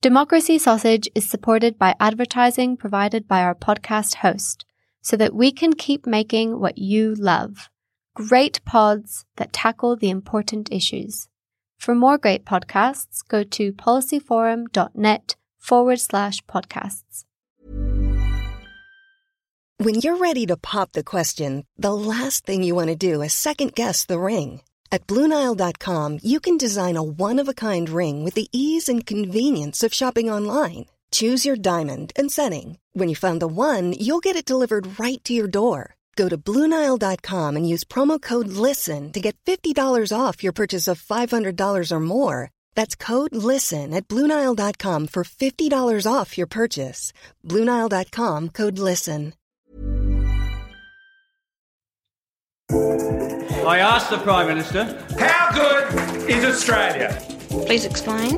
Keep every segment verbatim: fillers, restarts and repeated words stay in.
Democracy Sausage is supported by advertising provided by our podcast host, so that we can keep making what you love. Great pods that tackle the important issues. For more great podcasts, go to policyforum.net forward slash podcasts. When you're ready to pop the question, the last thing you want to do is second-guess the ring. At Blue Nile dot com, you can design a one-of-a-kind ring with the ease and convenience of shopping online. Choose your diamond and setting. When you find the one, you'll get it delivered right to your door. Go to Blue Nile dot com and use promo code LISTEN to get fifty dollars off your purchase of five hundred dollars or more. That's code LISTEN at Blue Nile dot com for fifty dollars off your purchase. Blue Nile dot com, code LISTEN. I asked the Prime Minister, how good is Australia? Please explain.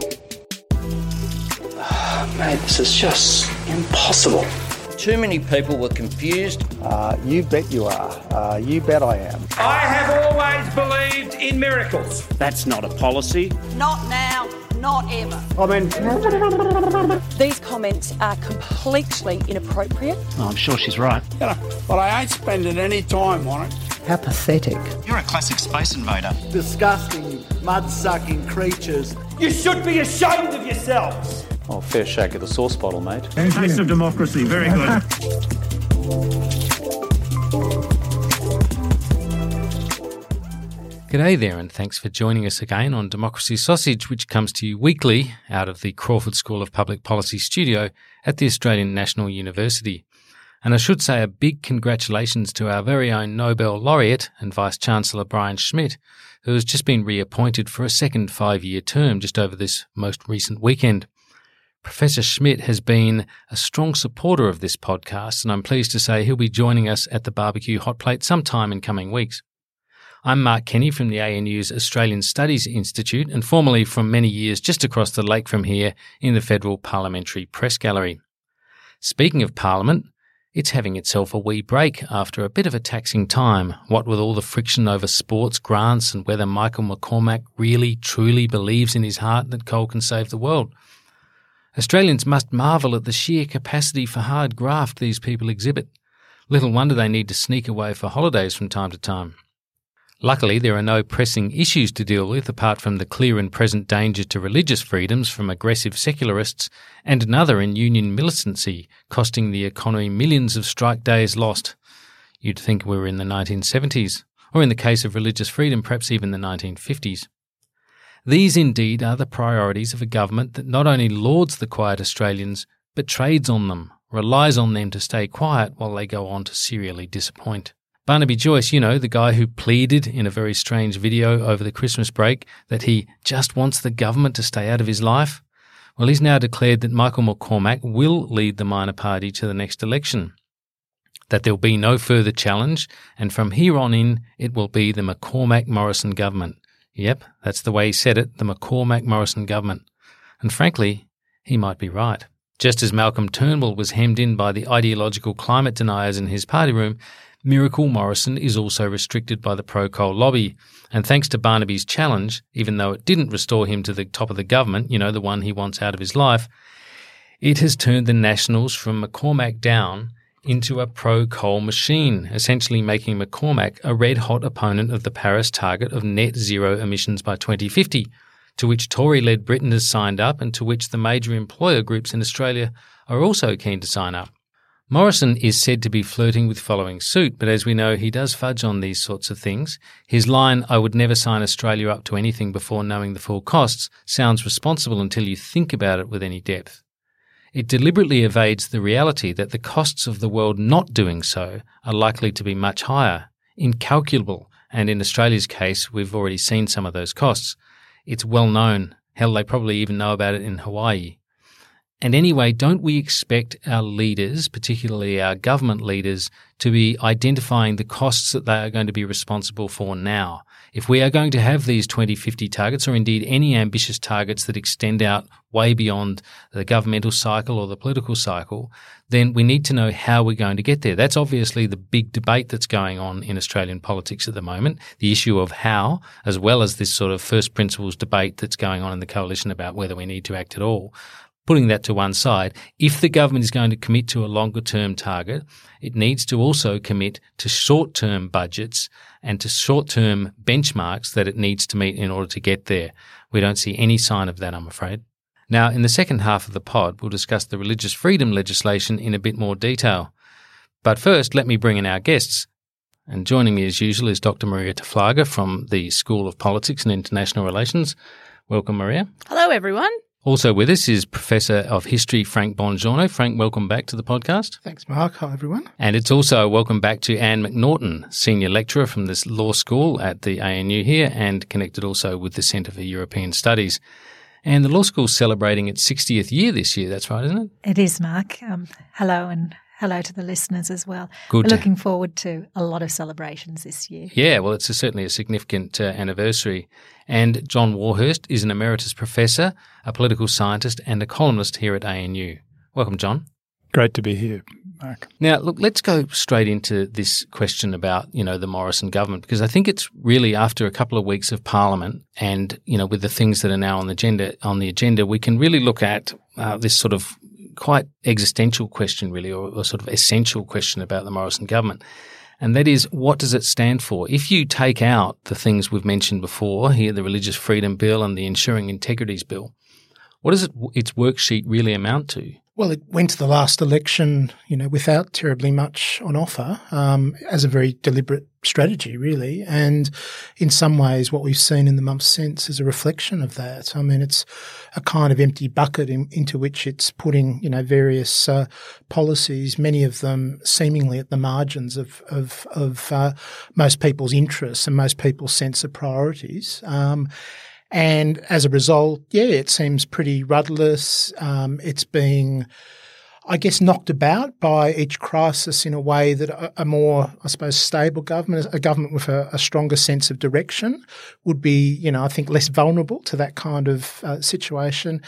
Oh, mate, this is just impossible. Too many people were confused. Uh, you bet you are. Uh, you bet I am. I have always believed in miracles. That's not a policy. Not now, not ever. I mean... These comments are completely inappropriate. Oh, I'm sure she's right. You know, but I ain't spending any time on it. How pathetic. You're a classic space invader. Disgusting, mud-sucking creatures. You should be ashamed of yourselves. Oh, fair shake of the sauce bottle, mate. Taste of democracy, very good. G'day there, and thanks for joining us again on Democracy Sausage, which comes to you weekly out of the Crawford School of Public Policy studio at the Australian National University. And I should say a big congratulations to our very own Nobel laureate and Vice-Chancellor Brian Schmidt, who has just been reappointed for a second five-year term just over this most recent weekend. Professor Schmidt has been a strong supporter of this podcast, and I'm pleased to say he'll be joining us at the Barbecue Hot Plate sometime in coming weeks. I'm Mark Kenny from the A N U's Australian Studies Institute, and formerly from many years just across the lake from here in the Federal Parliamentary Press Gallery. Speaking of Parliament, it's having itself a wee break after a bit of a taxing time, what with all the friction over sports grants and whether Michael McCormack really, truly believes in his heart that coal can save the world. Australians must marvel at the sheer capacity for hard graft these people exhibit. Little wonder they need to sneak away for holidays from time to time. Luckily, there are no pressing issues to deal with apart from the clear and present danger to religious freedoms from aggressive secularists and another in union militancy, costing the economy millions of strike days lost. You'd think we were in the nineteen seventies, or in the case of religious freedom, perhaps even the nineteen fifties. These indeed are the priorities of a government that not only lauds the quiet Australians, but trades on them, relies on them to stay quiet while they go on to serially disappoint. Barnaby Joyce, you know, the guy who pleaded in a very strange video over the Christmas break that he just wants the government to stay out of his life. Well, he's now declared that Michael McCormack will lead the minor party to the next election, that there'll be no further challenge, and from here on in, it will be the McCormack-Morrison government. Yep, that's the way he said it, the McCormack-Morrison government. And frankly, he might be right. Just as Malcolm Turnbull was hemmed in by the ideological climate deniers in his party room, Miracle Morrison is also restricted by the pro-coal lobby, and thanks to Barnaby's challenge, even though it didn't restore him to the top of the government, you know, the one he wants out of his life, it has turned the Nationals from McCormack down into a pro-coal machine, essentially making McCormack a red-hot opponent of the Paris target of net zero emissions by twenty fifty, to which Tory-led Britain has signed up and to which the major employer groups in Australia are also keen to sign up. Morrison is said to be flirting with following suit, but as we know, he does fudge on these sorts of things. His line, "I would never sign Australia up to anything before knowing the full costs," sounds responsible until you think about it with any depth. It deliberately evades the reality that the costs of the world not doing so are likely to be much higher, incalculable, and in Australia's case, we've already seen some of those costs. It's well known. Hell, they probably even know about it in Hawaii. And anyway, don't we expect our leaders, particularly our government leaders, to be identifying the costs that they are going to be responsible for now? If we are going to have these twenty fifty targets, or indeed any ambitious targets that extend out way beyond the governmental cycle or the political cycle, then we need to know how we're going to get there. That's obviously the big debate that's going on in Australian politics at the moment, the issue of how, as well as this sort of first principles debate that's going on in the coalition about whether we need to act at all. putting that to one side, if the government is going to commit to a longer-term target, it needs to also commit to short-term budgets and to short-term benchmarks that it needs to meet in order to get there. We don't see any sign of that, I'm afraid. Now, in the second half of the pod, we'll discuss the religious freedom legislation in a bit more detail. But first, let me bring in our guests. And joining me as usual is Doctor Maria Taflaga from the School of Politics and International Relations. Welcome, Maria. Hello, everyone. Also with us is Professor of History Frank Bongiorno. Frank, welcome back to the podcast. Thanks, Mark. Hi, everyone. And it's also a welcome back to Anne McNaughton, Senior Lecturer from the Law School at the A N U here and connected also with the Centre for European Studies. And the Law School's celebrating its sixtieth year this year. That's right, isn't it? It is, Mark. Um, hello and hello to the listeners as well. Good. We're looking forward to a lot of celebrations this year. Yeah, well, it's a, certainly a significant uh, anniversary. And John Warhurst is an emeritus professor, a political scientist and a columnist here at A N U. Welcome, John. Great to be here, Mark. Now, look, let's go straight into this question about, you know, the Morrison government, because I think it's really after a couple of weeks of Parliament and, you know, with the things that are now on the agenda, on the agenda, we can really look at uh, this sort of quite existential question, really, or, or sort of essential question about the Morrison government. And that is, what does it stand for? If you take out the things we've mentioned before here, the Religious Freedom Bill and the Ensuring Integrities Bill, what does it, its worksheet really amount to? Well, it went to the last election, you know, without terribly much on offer, um, as a very deliberate strategy, really. And in some ways, what we've seen in the months since is a reflection of that. I mean, it's a kind of empty bucket in, into which it's putting, you know, various uh, policies, many of them seemingly at the margins of of, of uh, most people's interests and most people's sense of priorities. Um, And as a result, yeah, it seems pretty rudderless. Um, it's being, I guess, knocked about by each crisis in a way that a, a more, I suppose, stable government, a government with a, a stronger sense of direction would be, you know, I think less vulnerable to that kind of uh, situation.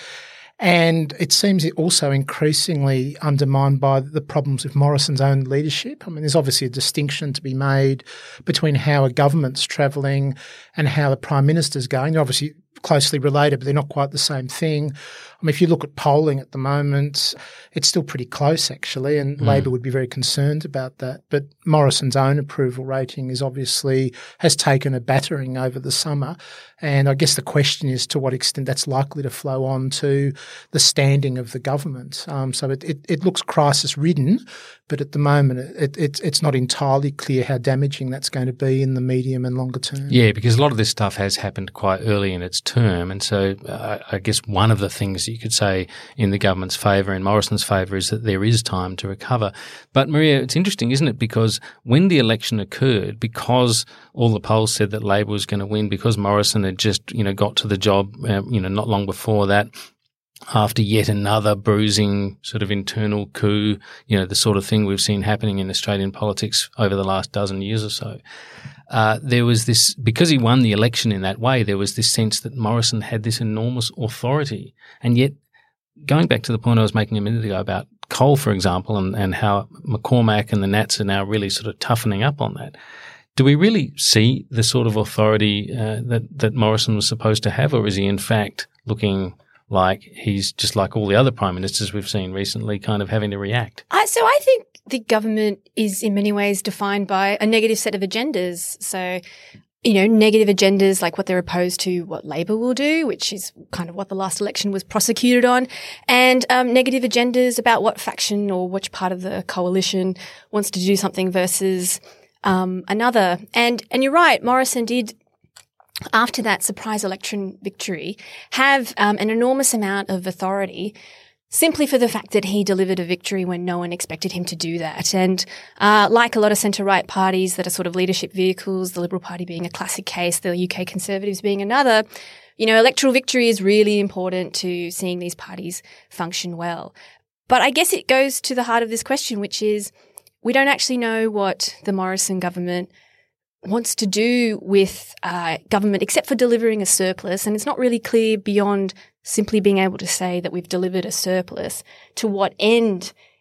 And it seems also increasingly undermined by the problems with Morrison's own leadership. I mean, there's obviously a distinction to be made between how a government's travelling and how the Prime Minister's going. They're obviously closely related, but they're not quite the same thing. I mean, if you look at polling at the moment, it's still pretty close, actually, and mm. Labor would be very concerned about that. But Morrison's own approval rating is obviously has taken a battering over the summer. And I guess the question is to what extent that's likely to flow on to the standing of the government. Um, so it, it, it looks crisis-ridden, but at the moment it, it, it's not entirely clear how damaging that's going to be in the medium and longer term. Yeah, because a lot of this stuff has happened quite early in its term. And so uh, I guess one of the things you could say in the government's favour, in Morrison's favour, is that there is time to recover. But Maria, it's interesting, isn't it? Because when the election occurred, because all the polls said that Labor was going to win, because Morrison had just, you know, got to the job, um, you know, not long before that, after yet another bruising sort of internal coup, you know, the sort of thing we've seen happening in Australian politics over the last dozen years or so. Uh, there was this, because he won the election in that way, there was this sense that Morrison had this enormous authority. And yet, going back to the point I was making a minute ago about coal, for example, and, and how McCormack and the Nats are now really sort of toughening up on that, do we really see the sort of authority uh, that, that Morrison was supposed to have, or is he in fact looking like he's just like all the other prime ministers we've seen recently, kind of having to react? Uh, so I think the government is in many ways defined by a negative set of agendas. So, you know, negative agendas like what they're opposed to what Labor will do, which is kind of what the last election was prosecuted on, and um, negative agendas about what faction or which part of the coalition wants to do something versus um, another. And and you're right, Morrison did, after that surprise election victory, have um, an enormous amount of authority simply for the fact that he delivered a victory when no one expected him to do that. And uh, like a lot of centre-right parties that are sort of leadership vehicles, the Liberal Party being a classic case, the U K Conservatives being another, you know, electoral victory is really important to seeing these parties function well. But I guess it goes to the heart of this question, which is we don't actually know what the Morrison government wants to do with uh, government except for delivering a surplus. And it's not really clear beyond simply being able to say that we've delivered a surplus to what end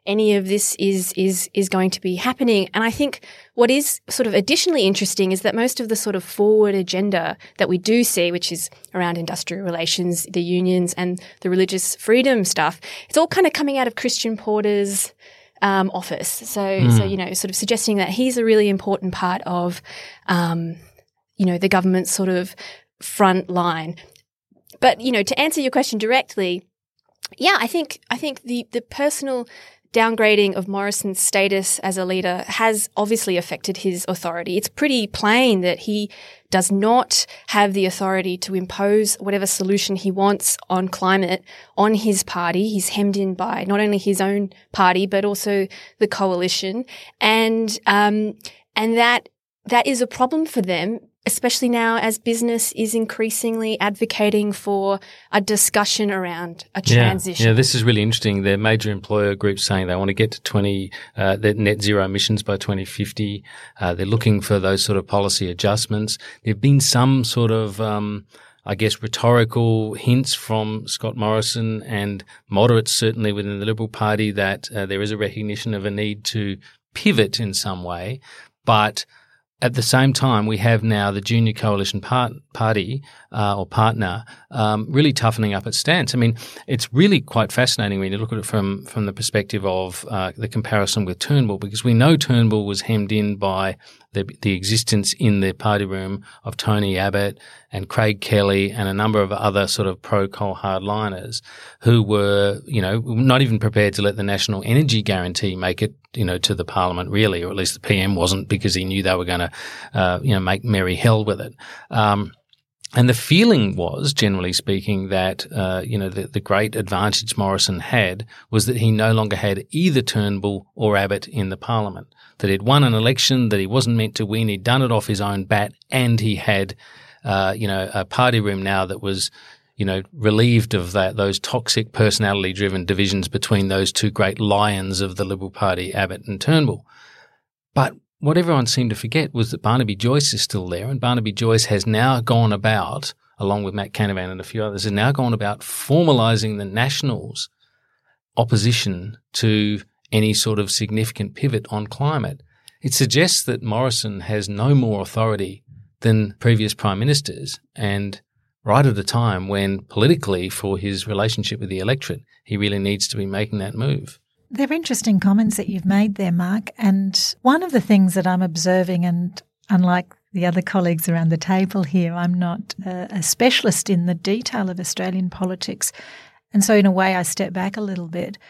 any of this is is is going to be happening. And I think what is sort of additionally interesting is that most of the sort of forward agenda that we do see, which is around industrial relations, the unions and the religious freedom stuff, it's all kind of coming out of Christian Porter's um, office. So, mm. so, you know, sort of suggesting that he's a really important part of, um, you know, the government's sort of front line. But, you know, to answer your question directly, yeah, I think I think the, the personal downgrading of Morrison's status as a leader has obviously affected his authority. It's pretty plain that he does not have the authority to impose whatever solution he wants on climate on his party. He's hemmed in by not only his own party but also the coalition, and um, and that that is a problem for them, especially now as business is increasingly advocating for a discussion around a transition. Yeah, yeah, this is really interesting. There are major employer groups saying they want to get to twenty, uh, net zero emissions by twenty fifty. Uh, they're looking for those sort of policy adjustments. There have been some sort of, um, I guess, rhetorical hints from Scott Morrison and moderates certainly within the Liberal Party that uh, there is a recognition of a need to pivot in some way. But at the same time, we have now the junior coalition part, party uh, or partner um, really toughening up its stance. I mean, it's really quite fascinating when you look at it from from the perspective of uh, the comparison with Turnbull, because we know Turnbull was hemmed in by the, the existence in the party room of Tony Abbott and Craig Kelly and a number of other sort of pro-coal hardliners who were, you know, not even prepared to let the National Energy Guarantee make it, you know, to the Parliament really, or at least the P M wasn't, because he knew they were going to, uh, you know, make merry hell with it. Um, and the feeling was, generally speaking, that, uh, you know, the, the great advantage Morrison had was that he no longer had either Turnbull or Abbott in the Parliament, that he'd won an election that he wasn't meant to win, he'd done it off his own bat, and he had, uh, you know, a party room now that was, you know, relieved of that, those toxic personality-driven divisions between those two great lions of the Liberal Party, Abbott and Turnbull. But what everyone seemed to forget was that Barnaby Joyce is still there, and Barnaby Joyce has now gone about, along with Matt Canavan and a few others, has now gone about formalising the Nationals' opposition to any sort of significant pivot on climate. It suggests that Morrison has no more authority than previous prime ministers, and right at a time when politically, for his relationship with the electorate, he really needs to be making that move. They're interesting comments that you've made there, Mark. And one of the things that I'm observing, and unlike the other colleagues around the table here, I'm not a, a specialist in the detail of Australian politics. And so in a way I step back a little bit.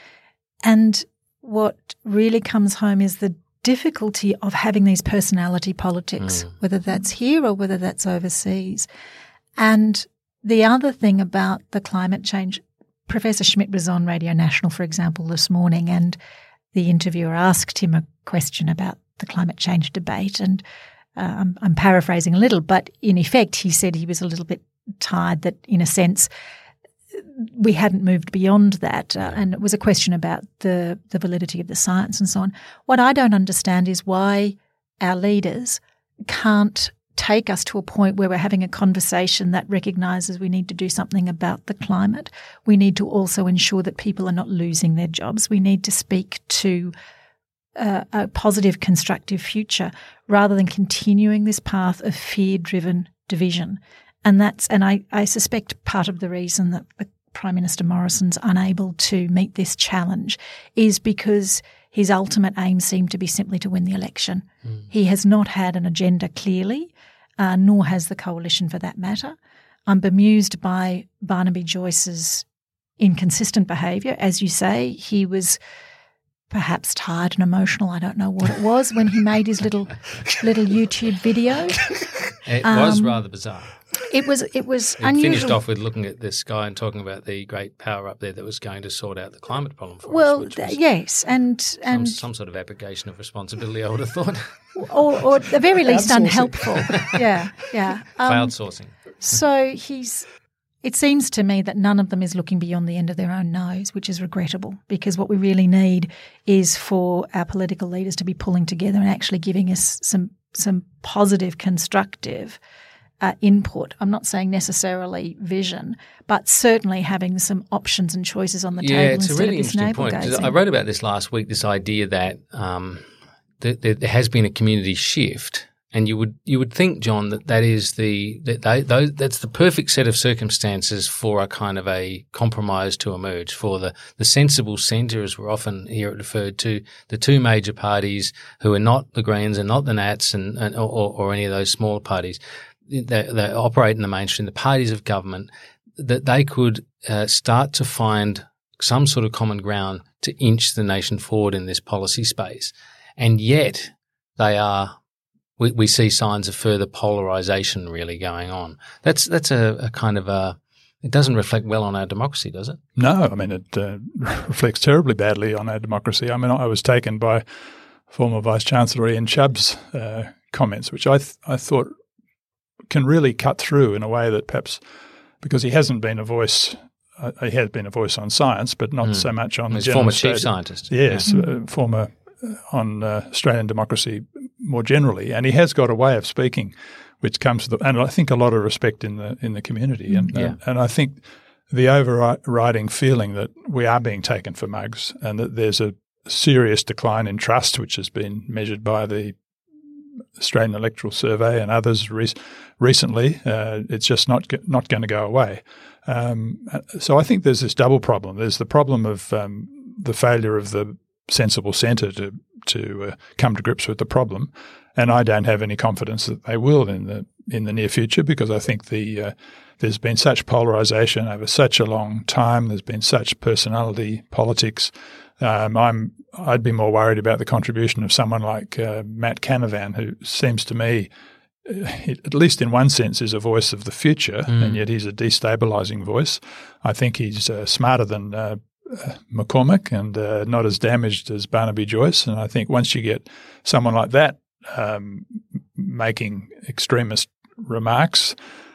And what really comes home is the difficulty of having these personality politics, mm. whether that's here or whether that's overseas. And the other thing about the climate change, Professor Schmidt was on Radio National, for example, this morning, and the interviewer asked him a question about the climate change debate. And uh, I'm, I'm paraphrasing a little, but in effect, he said he was a little bit tired that, in a sense, we hadn't moved beyond that. Uh, and it was a question about the, the validity of the science and so on. What I don't understand is why our leaders can't take us to a point where we're having a conversation that recognises we need to do something about the climate. We need to also ensure that people are not losing their jobs. We need to speak to uh, a positive, constructive future rather than continuing this path of fear-driven division. And that's, and I, I suspect part of the reason that Prime Minister Morrison's unable to meet this challenge is because his ultimate aim seemed to be simply to win the election. Mm. He has not had an agenda clearly, uh, nor has the coalition for that matter. I'm bemused by Barnaby Joyce's inconsistent behaviour. As you say, he was perhaps tired and emotional. I don't know what it was when he made his little little YouTube video. It um, was rather bizarre. It was it was it unusual. Finished off with looking at the sky and talking about the great power up there that was going to sort out the climate problem for well, us. Well, yes, and and some, some sort of application of responsibility, I would have thought, or, or at the very least unhelpful. Yeah, yeah. Um, Crowdsourcing. So he's. It seems to me that none of them is looking beyond the end of their own nose, which is regrettable, because what we really need is for our political leaders to be pulling together and actually giving us some some positive, constructive uh, input. I'm not saying necessarily vision, but certainly having some options and choices on the yeah, table it's instead a really of this interesting point. navel-gazing. I wrote about this last week, this idea that um, th- th- there has been a community shift. And you would you would think, John, that that is the that they, those, that's the perfect set of circumstances for a kind of a compromise to emerge, for the, the sensible centre, as we're often hear it referred to, the two major parties who are not the Greens and not the Nats and, and or, or any of those smaller parties that, that operate in the mainstream, the parties of government, that they could uh, start to find some sort of common ground to inch the nation forward in this policy space, and yet they are. We, we see signs of further polarisation really going on. That's that's a, a kind of a – it doesn't reflect well on our democracy, does it? No, I mean it uh, reflects terribly badly on our democracy. I mean I was taken by former Vice-Chancellor Ian Chubb's uh, comments, which I th- I thought can really cut through in a way that perhaps – because he hasn't been a voice uh, – he has been a voice on science, but not mm. so much on He's the general former state. chief scientist. Yes, yeah. uh, former uh, on uh, Australian democracy more generally, and he has got a way of speaking which comes to the, and I think a lot of respect in the in the community, and yeah. and, and I think the overriding feeling that we are being taken for mugs, and that there's a serious decline in trust, which has been measured by the Australian Electoral Survey and others re- recently. Uh, it's just not not going to go away. Um, so I think there's this double problem. There's the problem of um, the failure of the sensible centre to to uh, come to grips with the problem, and I don't have any confidence that they will in the in the near future, because I think the uh, there's been such polarisation over such a long time. There's been such personality politics. Um, I'm I'd be more worried about the contribution of someone like uh, Matt Canavan, who seems to me, uh, at least in one sense, is a voice of the future, mm. and yet he's a destabilising voice. I think he's uh, smarter than uh, Uh, McCormick and uh, not as damaged as Barnaby Joyce. And I think once you get someone like that um, making extremist remarks,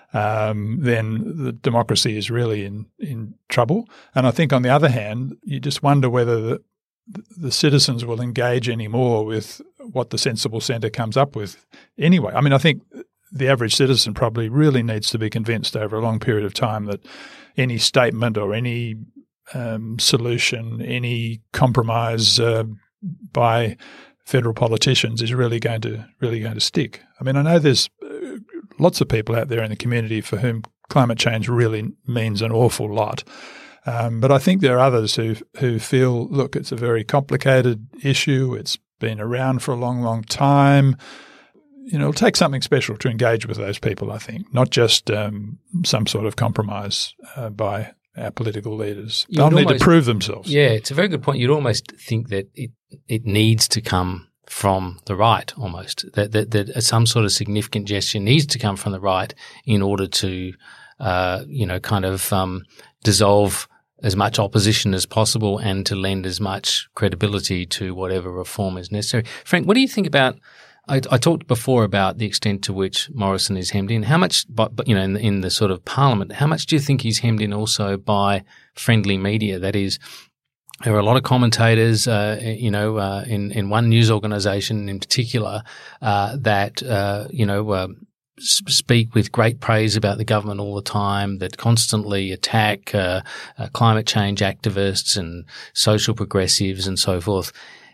um, then the democracy is really in, in trouble. And I think on the other hand, you just wonder whether the, the citizens will engage any more with what the sensible centre comes up with anyway. I mean, I think the average citizen probably really needs to be convinced over a long period of time that any statement or any Um, solution, any compromise uh, by federal politicians is really going to really going to stick. I mean, I know there's uh, lots of people out there in the community for whom climate change really means an awful lot, um, but I think there are others who who feel, look, it's a very complicated issue. It's been around for a long, long time. You know, it'll take something special to engage with those people, I think, not just um, some sort of compromise uh, by our political leaders. They'll need almost, to prove themselves. Yeah, it's a very good point. You'd almost think that it it needs to come from the right almost, that, that, that some sort of significant gesture needs to come from the right in order to, uh, you know, kind of um, dissolve as much opposition as possible and to lend as much credibility to whatever reform is necessary. Frank, what do you think about I, I talked before about the extent to which Morrison is hemmed in. How much, but, but you know, in the, in the sort of Parliament, how much do you think he's hemmed in also by friendly media? That is, there are a lot of commentators, uh, you know, uh, in in one news organisation in particular, uh, that uh, you know uh, speak with great praise about the government all the time, that constantly attack uh, uh, climate change activists and social progressives and so forth,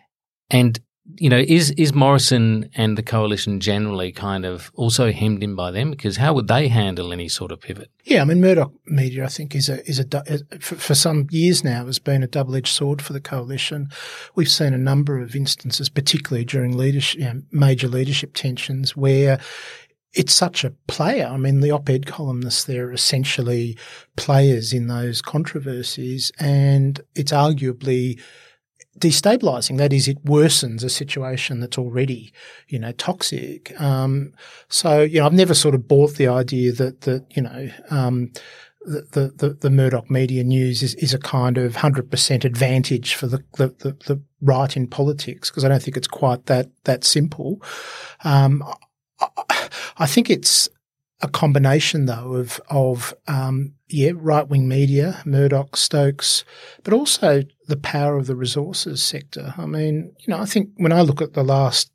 and. You know, is is Morrison and the coalition generally kind of also hemmed in by them? Because how would they handle any sort of pivot? Yeah, I mean, Murdoch media, I think, is a is a for, for some years now has been a double-edged sword for the coalition. We've seen a number of instances, particularly during leadership, you know, major leadership tensions, where it's such a player. I mean, the op-ed columnists, they're essentially players in those controversies, and it's arguably destabilising. That is, it worsens a situation that's already, you know, toxic. Um, so, you know, I've never sort of bought the idea that, that you know, um, the, the, the Murdoch media news is, is a kind of one hundred percent advantage for the, the, the, the right in politics, because I don't think it's quite that, that simple. Um, I, I think it's a combination, though, of, of um, yeah, right-wing media, Murdoch, Stokes, but also the power of the resources sector. I mean, you know, I think when I look at the last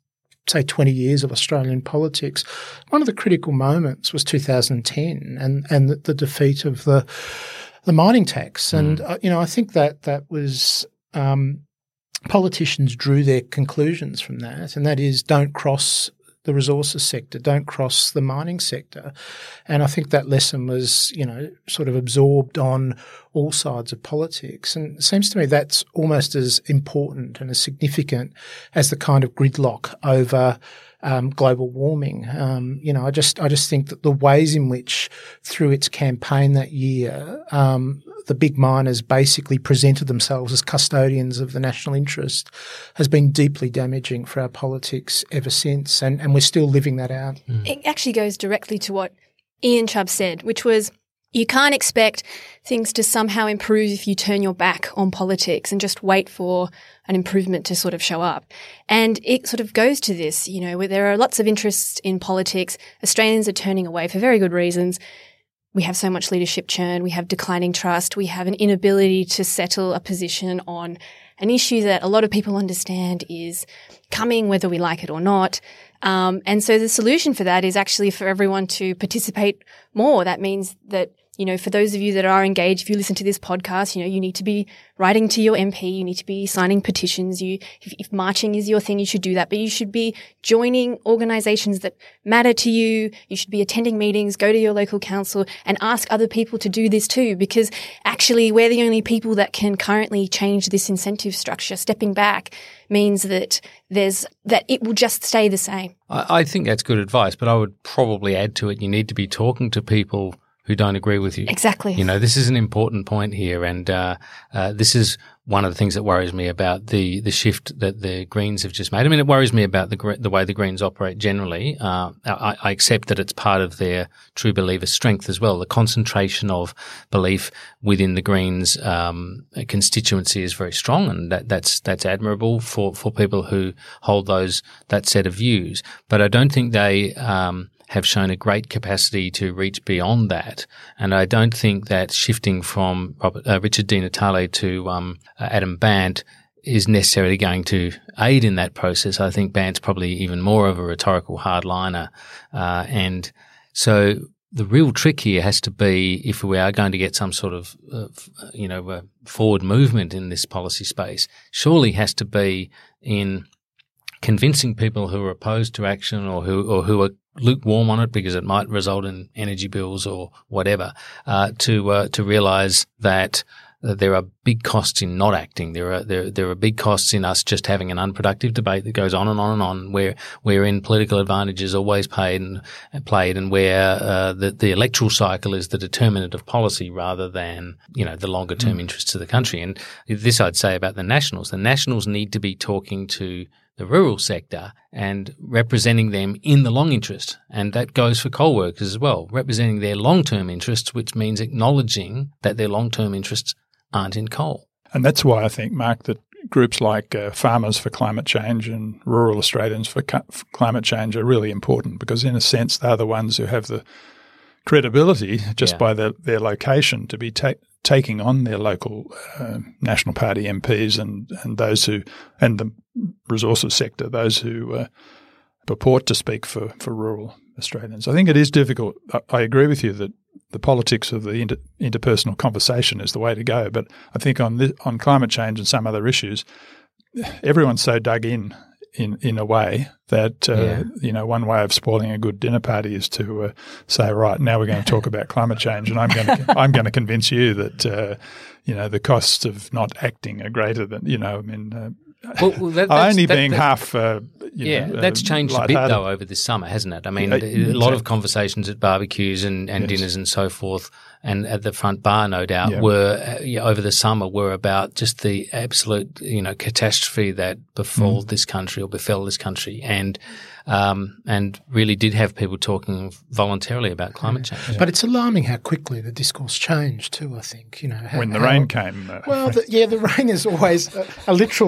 say, twenty years of Australian politics, one of the critical moments was two thousand ten and, and the, the defeat of the the mining tax. Mm. And, uh, you know, I think that that was um, politicians drew their conclusions from that, and that is don't cross the resources sector, don't cross the mining sector. And I think that lesson was, you know, sort of absorbed on all sides of politics. And it seems to me that's almost as important and as significant as the kind of gridlock over um, global warming. Um, you know, I just I just think that the ways in which through its campaign that year, um, the big miners basically presented themselves as custodians of the national interest has been deeply damaging for our politics ever since, and, and we're still living that out. Mm. It actually goes directly to what Ian Chubb said, which was you can't expect things to somehow improve if you turn your back on politics and just wait for an improvement to sort of show up. And it sort of goes to this, you know, where there are lots of interests in politics. Australians are turning away for very good reasons. We have so much leadership churn. We have declining trust. We have an inability to settle a position on an issue that a lot of people understand is coming whether we like it or not. Um, and so the solution for that is actually for everyone to participate more. That means that, you know, for those of you that are engaged, if you listen to this podcast, you know, you need to be writing to your M P, you need to be signing petitions. You, if, if marching is your thing, you should do that, but you should be joining organizations that matter to you. You should be attending meetings, go to your local council and ask other people to do this too, because actually we're the only people that can currently change this incentive structure. Stepping back means that there's, that it will just stay the same. I, I think that's good advice, but I would probably add to it, you need to be talking to people who don't agree with you. Exactly. You know, this is an important point here, and uh, uh, this is one of the things that worries me about the the shift that the Greens have just made. I mean, it worries me about the the way the Greens operate generally. Uh, I, I accept that it's part of their true believer strength as well. The concentration of belief within the Greens um, constituency is very strong, and that, that's that's admirable for, for people who hold those that set of views. But I don't think they um, have shown a great capacity to reach beyond that. And I don't think that shifting from Robert, uh, Richard Di Natale to um, uh, Adam Bandt is necessarily going to aid in that process. I think Bandt's probably even more of a rhetorical hardliner. Uh, and so the real trick here has to be, if we are going to get some sort of, uh, you know, uh, forward movement in this policy space, surely has to be in convincing people who are opposed to action or who or who are lukewarm on it because it might result in energy bills or whatever, uh, to uh, to realise that uh, there are big costs in not acting. There are there there are big costs in us just having an unproductive debate that goes on and on and on, where wherein political advantage is always paid and played, and where uh, the the electoral cycle is the determinant of policy rather than, you know, the longer term mm. interests of the country. And this I'd say about the Nationals. The Nationals need to be talking to the rural sector and representing them in the long interest. And that goes for coal workers as well, representing their long-term interests, which means acknowledging that their long-term interests aren't in coal. And that's why I think, Mark, that groups like uh, Farmers for Climate Change and Rural Australians for, cu- for Climate Change are really important, because in a sense they're the ones who have the credibility just yeah. by their, their location to be ta- taking on their local uh, National Party M Ps and, and those who – and the resources sector, those who uh, purport to speak for, for rural Australians. I think it is difficult. I, I agree with you that the politics of the inter, interpersonal conversation is the way to go, but I think on this, on climate change and some other issues, everyone's so dug in in, in a way that, uh, yeah. you know, one way of spoiling a good dinner party is to uh, say, right, now we're going to talk about climate change, and I'm going to I'm going to convince you that, uh, you know, the costs of not acting are greater than, you know, I mean, uh, Well, well that, only that, being that, half, uh, you yeah, know, that's uh, changed a bit though over this summer, hasn't it? I mean, yeah, a exactly. lot of conversations at barbecues and, and yes. dinners and so forth, and at the front bar, no doubt, yeah. were uh, yeah, over the summer were about just the absolute, you know, catastrophe that befell mm. this country or befell this country, and um, and really did have people talking voluntarily about climate yeah. change. Yeah. But it's alarming how quickly the discourse changed too. I think, you know, how, when the how, rain came. Uh, well, the, yeah, the rain is always a, a literal dab,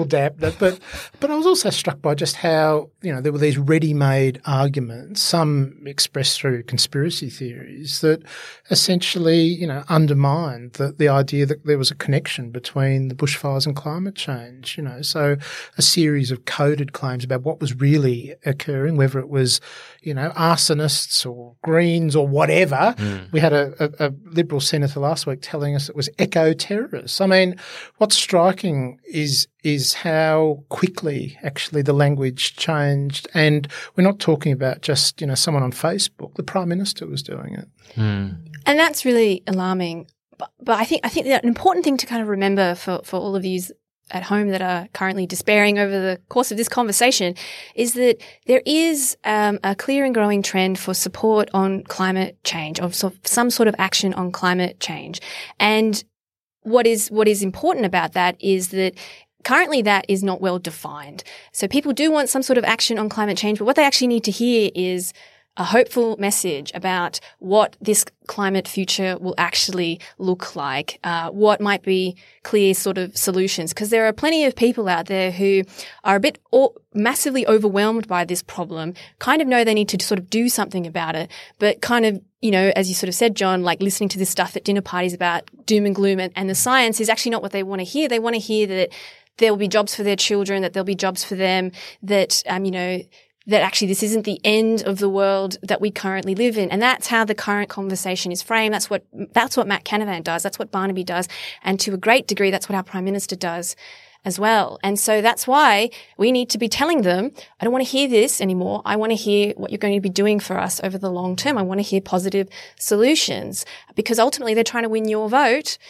it. But but I was also struck by just how, you know, there were these ready-made arguments, some expressed through conspiracy theories, that essentially, you know, undermined the, the idea that there was a connection between the bushfires and climate change, you know. So a series of coded claims about what was really occurring, whether it was, you know, arsonists or Greens or whatever. Mm. We had a, a, a Liberal senator last week telling us it was eco-terrorists. I mean, what's striking is is how quickly actually the language changed, and we're not talking about just, you know, someone on Facebook. The Prime Minister was doing it, mm. and that's really alarming. But, but I think I think that an important thing to kind of remember for for all of you at home that are currently despairing over the course of this conversation is that there is um, a clear and growing trend for support on climate change, of some sort of action on climate change. And what is what is important about that is that currently that is not well defined. So people do want some sort of action on climate change, but what they actually need to hear is a hopeful message about what this climate future will actually look like, uh, what might be clear sort of solutions. Because there are plenty of people out there who are a bit o- massively overwhelmed by this problem, kind of know they need to sort of do something about it, but kind of, you know, as you sort of said, John, like listening to this stuff at dinner parties about doom and gloom and, and the science is actually not what they want to hear. They want to hear that there will be jobs for their children, that there'll be jobs for them, that, um, you know, that actually this isn't the end of the world that we currently live in. And that's how the current conversation is framed. That's what, that's what Matt Canavan does. That's what Barnaby does. And to a great degree, that's what our Prime Minister does as well. And so that's why we need to be telling them, I don't want to hear this anymore. I want to hear what you're going to be doing for us over the long term. I want to hear positive solutions, because ultimately they're trying to win your vote.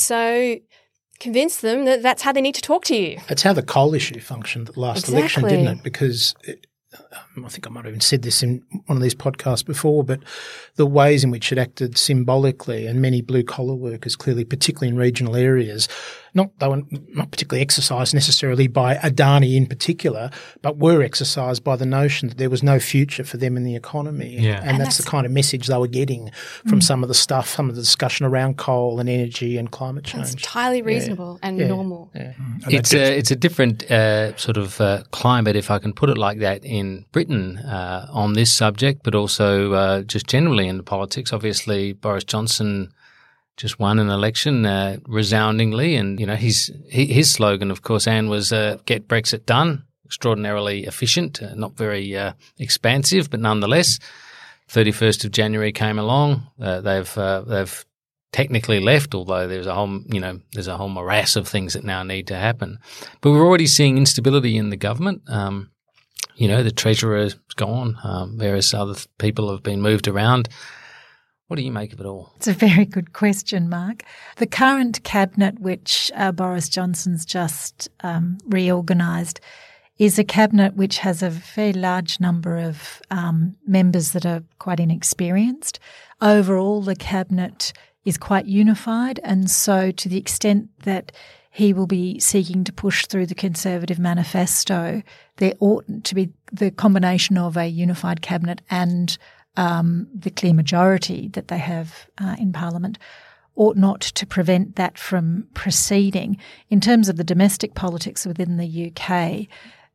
So convince them that that's how they need to talk to you. It's how the coal issue functioned at the last exactly. election, didn't it? Because it, I think I might have even said this in one of these podcasts before, but the ways in which it acted symbolically, and many blue-collar workers clearly, particularly in regional areas, not they were not particularly exercised necessarily by Adani in particular, but were exercised by the notion that there was no future for them in the economy. Yeah. And, and that's, that's the kind of message they were getting from mm. some of the stuff, some of the discussion around coal and energy and climate change. It's entirely reasonable yeah. and yeah. normal. Yeah. Mm. It's a, it's a different uh, sort of uh, climate, if I can put it like that, in Britain uh, on this subject, but also uh, just generally in the politics. Obviously, Boris Johnson just won an election uh, resoundingly, and you know his his slogan, of course, Anne, was uh, "Get Brexit done." Extraordinarily efficient, uh, not very uh, expansive, but nonetheless, thirty-first of January came along. Uh, they've uh, they've technically left, although there's a whole you know there's a whole morass of things that now need to happen. But we're already seeing instability in the government. Um, you know, the Treasurer is gone. Um, various other people have been moved around. What do you make of it all? It's a very good question, Mark. The current cabinet, which uh, Boris Johnson's just um, reorganised, is a cabinet which has a very large number of um, members that are quite inexperienced. Overall, the cabinet is quite unified, and so to the extent that he will be seeking to push through the Conservative manifesto, there ought to be the combination of a unified cabinet and Um, the clear majority that they have uh, in Parliament ought not to prevent that from proceeding. In terms of the domestic politics within the U K,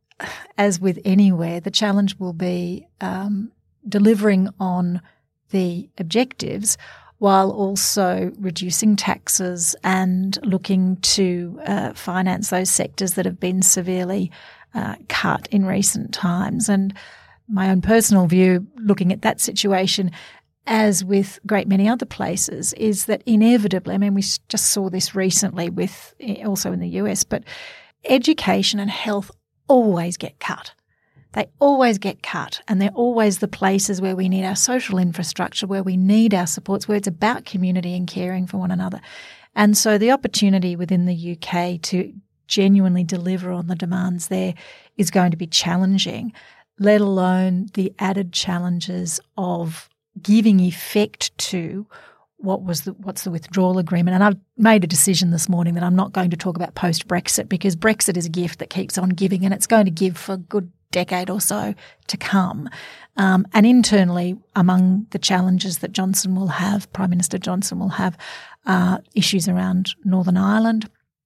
as with anywhere, the challenge will be um, delivering on the objectives while also reducing taxes and looking to uh, finance those sectors that have been severely uh, cut in recent times. And my own personal view, looking at that situation, as with a great many other places, is that inevitably, I mean, we just saw this recently with also in the U S, but education and health always get cut. They always get cut, and they're always the places where we need our social infrastructure, where we need our supports, where it's about community and caring for one another. And so the opportunity within the U K to genuinely deliver on the demands there is going to be challenging, let alone the added challenges of giving effect to what was the, what's the withdrawal agreement. And I've made a decision this morning that I'm not going to talk about post-Brexit, because Brexit is a gift that keeps on giving, and it's going to give for a good decade or so to come. Um, and internally, among the challenges that Johnson will have, Prime Minister Johnson will have, uh, issues around Northern Ireland,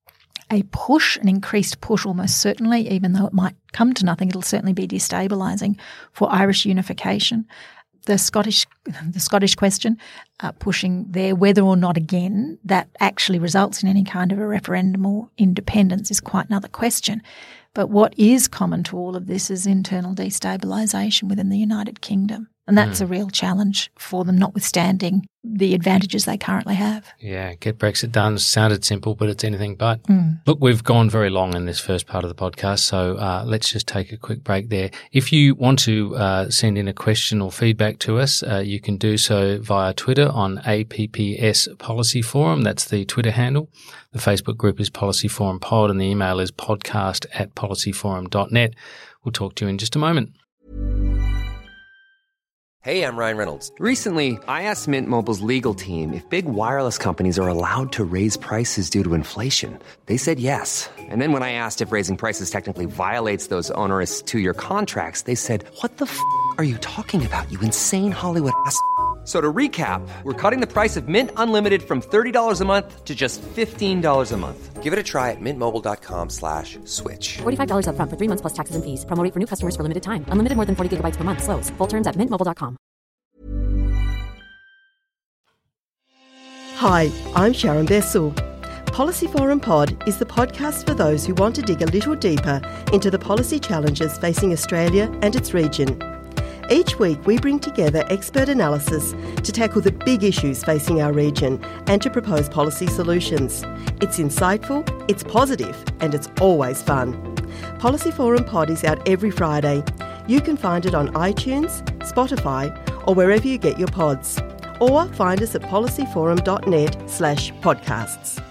a push, an increased push almost certainly, even though it might come to nothing, it'll certainly be destabilising for Irish unification. The Scottish, the Scottish question, uh, pushing there whether or not again that actually results in any kind of a referendum or independence is quite another question. But what is common to all of this is internal destabilisation within the United Kingdom. And that's mm. a real challenge for them, notwithstanding the advantages they currently have. Yeah, get Brexit done sounded simple, but it's anything but. Mm. Look, we've gone very long in this first part of the podcast, so uh, let's just take a quick break there. If you want to uh, send in a question or feedback to us, uh, you can do so via Twitter on A P P S Policy Forum. That's the Twitter handle. The Facebook group is Policy Forum Pod, and the email is podcast at policyforum dot net. We'll talk to you in just a moment. Hey, I'm Ryan Reynolds. Recently, I asked Mint Mobile's legal team if big wireless companies are allowed to raise prices due to inflation. They said yes. And then when I asked if raising prices technically violates those onerous two-year contracts, they said, what the f*** are you talking about, you insane Hollywood ass f- So to recap, we're cutting the price of Mint Unlimited from thirty dollars a month to just fifteen dollars a month. Give it a try at mintmobile.com slash switch. forty-five dollars up front for three months plus taxes and fees. Promo rate for new customers for limited time. Unlimited more than forty gigabytes per month. Slows full terms at mint mobile dot com. Hi, I'm Sharon Bessel. Policy Forum Pod is the podcast for those who want to dig a little deeper into the policy challenges facing Australia and its region. Each week we bring together expert analysis to tackle the big issues facing our region and to propose policy solutions. It's insightful, it's positive, and it's always fun. Policy Forum Pod is out every Friday. You can find it on iTunes, Spotify, or wherever you get your pods. Or find us at policyforum.net slash podcasts.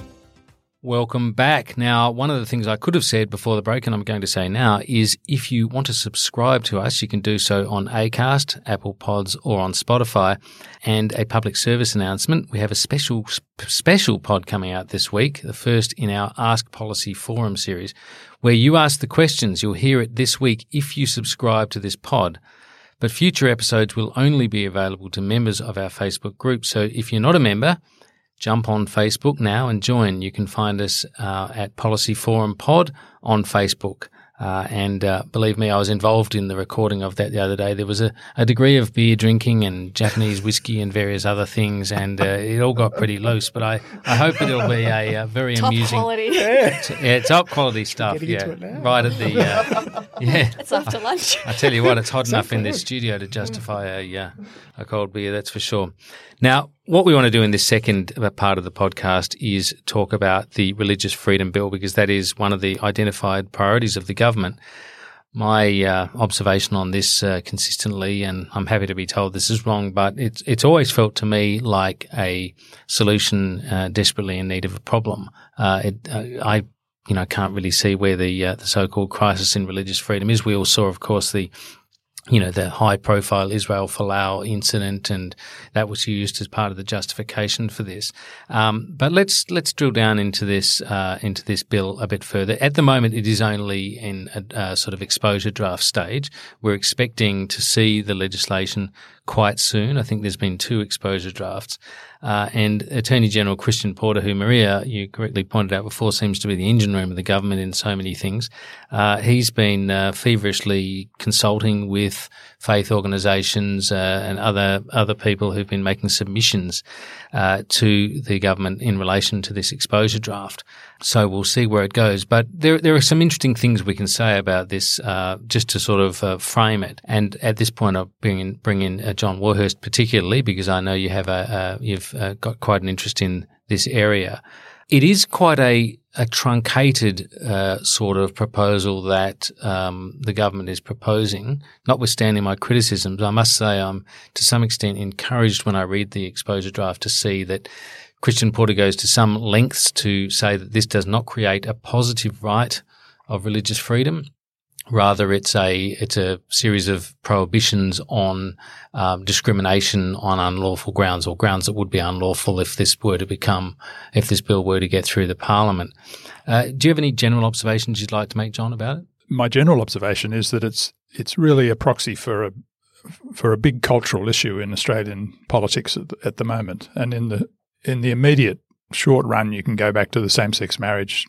Welcome back. Now, one of the things I could have said before the break, and I'm going to say now, is if you want to subscribe to us, you can do so on Acast, Apple Pods, or on Spotify. And a public service announcement, we have a special special pod coming out this week, the first in our Ask Policy Forum series, where you ask the questions. You'll hear it this week if you subscribe to this pod. But future episodes will only be available to members of our Facebook group. So if you're not a member, jump on Facebook now and join. You can find us uh, at Policy Forum Pod on Facebook. Uh, and uh, believe me, I was involved in the recording of that the other day. There was a, a degree of beer drinking and Japanese whiskey and various other things, and uh, it all got pretty loose. But I, I hope it'll be a, a very top amusing, quality, yeah, yeah, top quality stuff. Yeah, right at the uh, yeah. It's after lunch. I tell you what, it's hot enough in this studio to justify a uh, a cold beer. That's for sure. Now, what we want to do in this second part of the podcast is talk about the Religious Freedom Bill, because that is one of the identified priorities of the government. My uh, observation on this uh, consistently, and I'm happy to be told this is wrong, but it's it's always felt to me like a solution uh, desperately in need of a problem. Uh, it, uh, I you know can't really see where the uh, the so-called crisis in religious freedom is. We all saw, of course, the you know, the high-profile Israel Folau incident, and that was used as part of the justification for this. Um, but let's let's drill down into this uh, into this bill a bit further. At the moment, it is only in a, a sort of exposure draft stage. We're expecting to see the legislation quite soon. I think there's been two exposure drafts. Uh, and Attorney General Christian Porter, who, Maria, you correctly pointed out before, seems to be the engine room of the government in so many things. Uh, he's been uh, feverishly consulting with faith organisations uh, and other other people who've been making submissions uh, to the government in relation to this exposure draft. So we'll see where it goes. But there there are some interesting things we can say about this, uh, just to sort of uh, frame it. And at this point, I'll bring in, bring in uh, John Warhurst particularly, because I know you have a, a you've uh, got quite an interest in this area. It is quite a, a truncated uh, sort of proposal that um, the government is proposing. Notwithstanding my criticisms, I must say I'm to some extent encouraged when I read the exposure draft to see that Christian Porter goes to some lengths to say that this does not create a positive right of religious freedom. Rather, it's a it's a series of prohibitions on um, discrimination on unlawful grounds, or grounds that would be unlawful if this were to become if this bill were to get through the Parliament. Uh, do you have any general observations you'd like to make, John, about it? My general observation is that it's it's really a proxy for a for a big cultural issue in Australian politics at the, at the moment, and in the in the immediate short run, you can go back to the same-sex marriage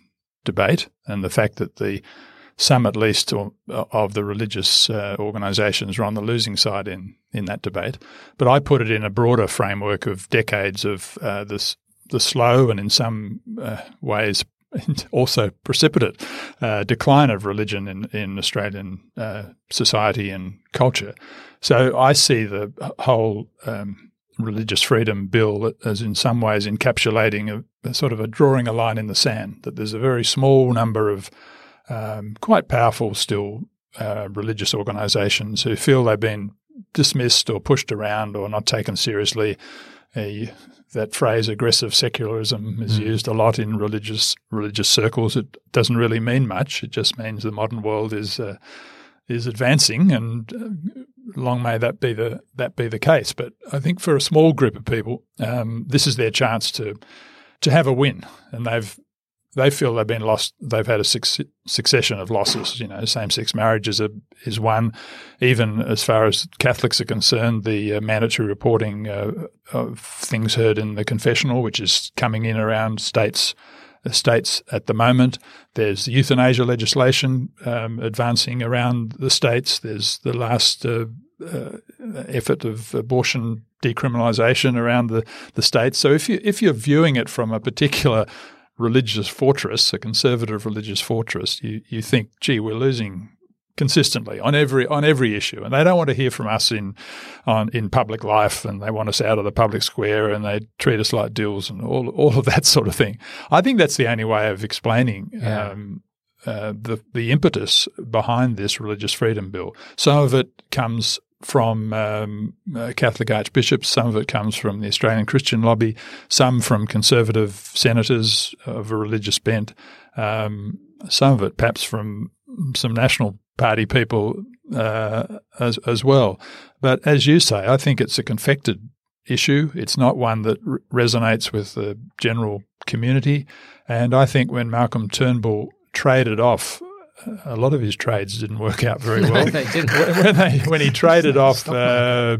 debate, and the fact that the some at least or, of the religious uh, organisations are on the losing side in, in that debate. But I put it in a broader framework of decades of uh, this, the slow and in some uh, ways also precipitate uh, decline of religion in, in Australian uh, society and culture. So I see the whole um, religious freedom bill as in some ways encapsulating a, a sort of a drawing a line in the sand, that there's a very small number of um, quite powerful still uh, religious organisations who feel they've been dismissed or pushed around or not taken seriously. Uh, that phrase aggressive secularism is mm. used a lot in religious religious circles. It doesn't really mean much. It just means the modern world is uh, is advancing, and uh, long may that be the that be the case. But I think for a small group of people, um, this is their chance to to have a win, and they've they feel they've been lost. They've had a suc- succession of losses. You know, same-sex marriage is a is one. Even as far as Catholics are concerned, the uh, mandatory reporting uh, of things heard in the confessional, which is coming in around states uh, states at the moment. There's euthanasia legislation um, advancing around the states. There's the last uh, uh, effort of abortion decriminalisation around the, the states. So if you if you're viewing it from a particular religious fortress, a conservative religious fortress, you, you think, gee, we're losing consistently on every on every issue, and they don't want to hear from us in on in public life, and they want us out of the public square, and they treat us like dills and all all of that sort of thing. I think that's the only way of explaining yeah. um, uh, the the impetus behind this religious freedom bill. Some of it comes from um, uh, Catholic archbishops, some of it comes from the Australian Christian lobby, some from conservative senators of a religious bent, um, some of it perhaps from some National Party people uh, as, as well. But as you say, I think it's a confected issue. It's not one that r- resonates with the general community. And I think when Malcolm Turnbull traded off, a lot of his trades didn't work out very well. No, they didn't. when, they, when he traded off uh,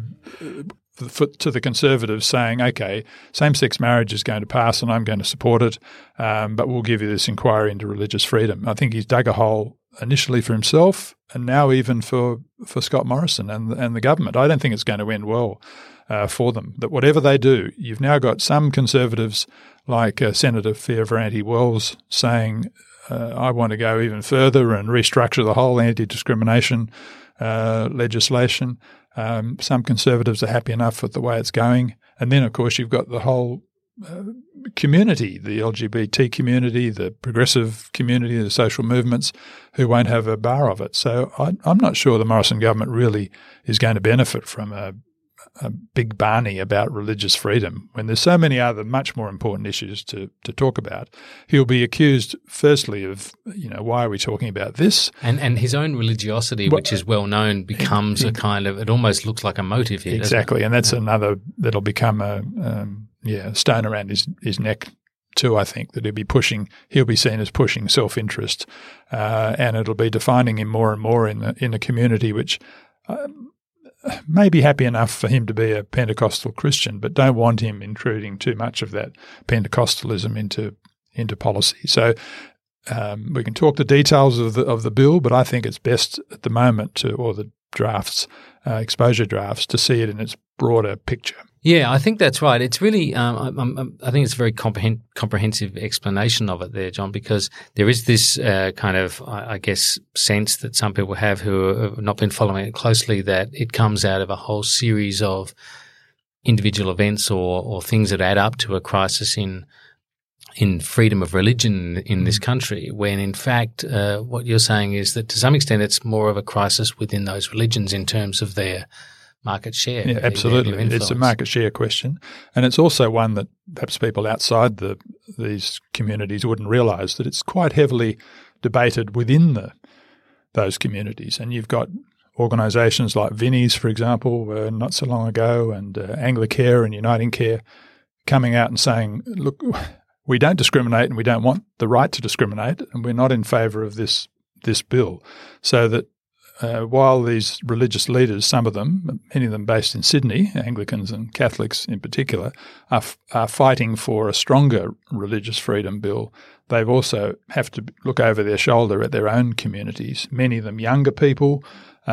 to the Conservatives saying, okay, same-sex marriage is going to pass and I'm going to support it, um, but we'll give you this inquiry into religious freedom. I think he's dug a hole initially for himself and now even for, for Scott Morrison and, and the government. I don't think it's going to end well uh, for them. That whatever they do, you've now got some Conservatives like uh, Senator Fierravanti-Wells saying, Uh, I want to go even further and restructure the whole anti-discrimination uh, legislation. Um, some Conservatives are happy enough with the way it's going. And then, of course, you've got the whole uh, community, the L G B T community, the progressive community, the social movements, who won't have a bar of it. So I, I'm not sure the Morrison government really is going to benefit from a a big Barney about religious freedom when there's so many other much more important issues to, to talk about. He'll be accused firstly of, you know, why are we talking about this? And and his own religiosity, well, which is well known, becomes he, a kind of, it almost looks like a motive here. Exactly. And that's yeah. another, that'll become a, um, yeah, stone around his, his neck too, I think, that he'll be pushing, he'll be seen as pushing self-interest, uh, and it'll be defining him more and more in the, in a community which, um, may be happy enough for him to be a Pentecostal Christian, but don't want him intruding too much of that Pentecostalism into into policy. So um, we can talk the details of the of the bill, but I think it's best at the moment to, or the drafts, uh, exposure drafts, to see it in its broader picture. Yeah, I think that's right. It's really, um, I'm, I'm, I think it's a very comprehen- comprehensive explanation of it there, John, because there is this uh, kind of, I, I guess, sense that some people have who have not been following it closely, that it comes out of a whole series of individual events or, or things that add up to a crisis in in freedom of religion in this country, when in fact uh, what you're saying is that to some extent it's more of a crisis within those religions in terms of their market share. Yeah, absolutely. It's a market share question. And it's also one that perhaps people outside the these communities wouldn't realise, that it's quite heavily debated within the those communities. And you've got organisations like Vinnie's, for example, uh, not so long ago, and uh, Anglicare and Uniting Care coming out and saying, look, we don't discriminate and we don't want the right to discriminate, and we're not in favour of this this bill. So that uh, while these religious leaders, some of them, many of them based in Sydney, Anglicans and Catholics in particular, are, are fighting for a stronger religious freedom bill, they've also have to look over their shoulder at their own communities, many of them younger people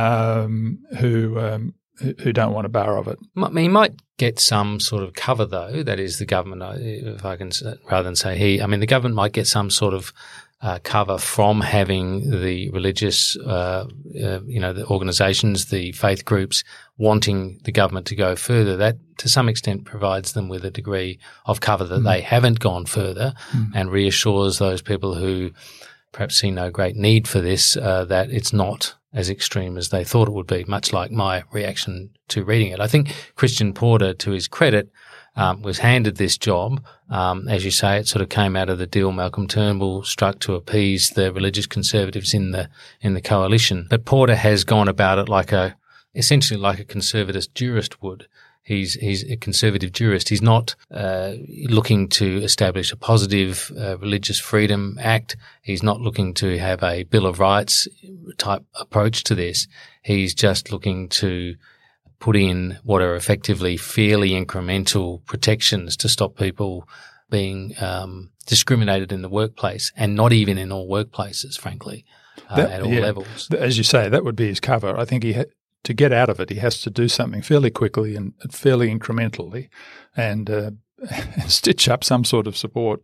um, who um, who don't want a bar of it. I mean, he might get some sort of cover, though. That is, the government, if I can, rather than say he, I mean, the government might get some sort of uh, cover from having the religious, uh, uh, you know, the organisations, the faith groups wanting the government to go further. That, to some extent, provides them with a degree of cover that mm. they haven't gone further mm. and reassures those people who perhaps see no great need for this uh, that it's not as extreme as they thought it would be, much like my reaction to reading it. I think Christian Porter, to his credit, um, was handed this job. Um, as you say, it sort of came out of the deal Malcolm Turnbull struck to appease the religious conservatives in the in the coalition. But Porter has gone about it like a essentially like a conservative jurist would. He's he's a conservative jurist. He's not uh, looking to establish a positive uh, religious freedom act. He's not looking to have a Bill of Rights type approach to this. He's just looking to put in what are effectively fairly incremental protections to stop people being um, discriminated in the workplace, and not even in all workplaces, frankly, uh, that, at all yeah. levels. As you say, that would be his cover. I think he ha- to get out of it, he has to do something fairly quickly and fairly incrementally, and uh, stitch up some sort of support.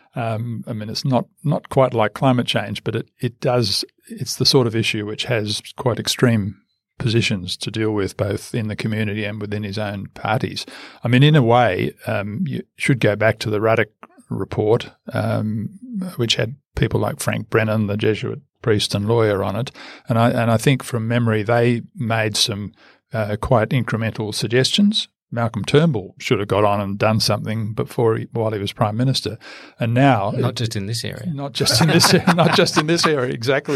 Um, I mean, it's not, not quite like climate change, but it, it does. It's the sort of issue which has quite extreme positions to deal with, both in the community and within his own parties. I mean, in a way, um, you should go back to the Ruddock report, um, which had people like Frank Brennan, the Jesuit priest and lawyer, on it, and I and I think from memory they made some uh, quite incremental suggestions. Malcolm Turnbull should have got on and done something before he, while he was Prime Minister, and now not it, just in this area, not just in this, not just in this area, exactly,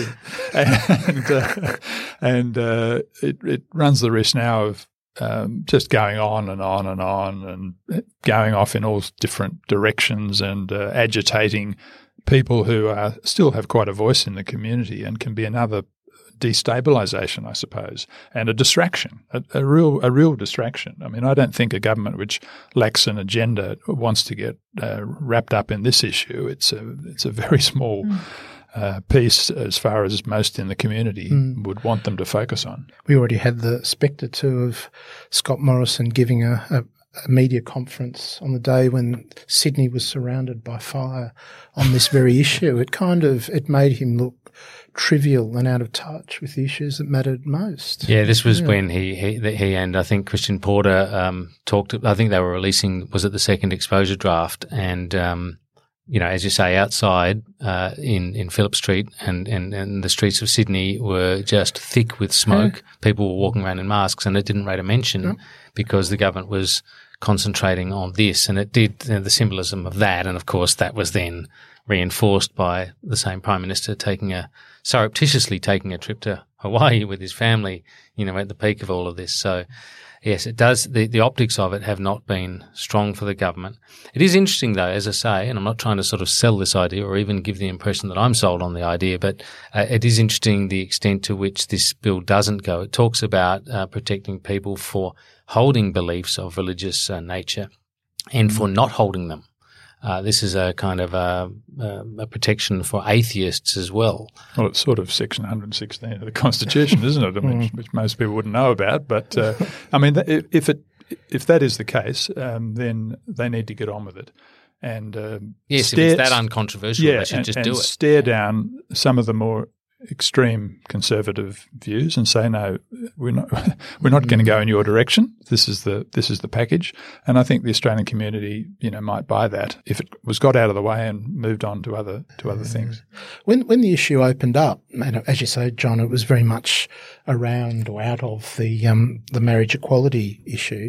and uh, and uh, it it runs the risk now of um, just going on and on and on and going off in all different directions and uh, agitating people who are, still have quite a voice in the community, and can be another destabilisation, I suppose, and a distraction, a, a real a real distraction. I mean, I don't think a government which lacks an agenda wants to get uh, wrapped up in this issue. It's a it's a very small mm. uh, piece as far as most in the community mm. would want them to focus on. We already had the spectre too of Scott Morrison giving a, a a media conference on the day when Sydney was surrounded by fire on this very issue. It kind of, it made him look trivial and out of touch with the issues that mattered most. Yeah, this was yeah. when he, he he and I think Christian Porter um, talked, I think they were releasing, was it the second exposure draft? And, um, you know, as you say, outside uh, in, in Phillip Street and, and, and the streets of Sydney were just thick with smoke. Yeah. People were walking around in masks, and it didn't rate a mention yeah. because the government was concentrating on this, and it did, you know, the symbolism of that. And of course, that was then reinforced by the same Prime Minister taking a surreptitiously taking a trip to Hawaii with his family, you know, at the peak of all of this. So, yes, it does. The, the optics of it have not been strong for the government. It is interesting, though, as I say, and I'm not trying to sort of sell this idea or even give the impression that I'm sold on the idea, but uh, it is interesting the extent to which this bill doesn't go. It talks about uh, protecting people for holding beliefs of religious uh, nature and for not holding them. Uh, this is a kind of a, a protection for atheists as well. Well, it's sort of Section one hundred sixteen of the Constitution, isn't it? I mean, which, which most people wouldn't know about. But uh, I mean, if it if that is the case, um, then they need to get on with it. And um, yes, stare, if it's that uncontroversial, yeah, they should and, just and do it. Stare down some of the more extreme conservative views and say, no, we're not we're not going to go in your direction. This is the this is the package. And I think the Australian community, you know, might buy that if it was got out of the way and moved on to other to other things. When when the issue opened up, and as you say, John, it was very much around or out of the um, the marriage equality issue.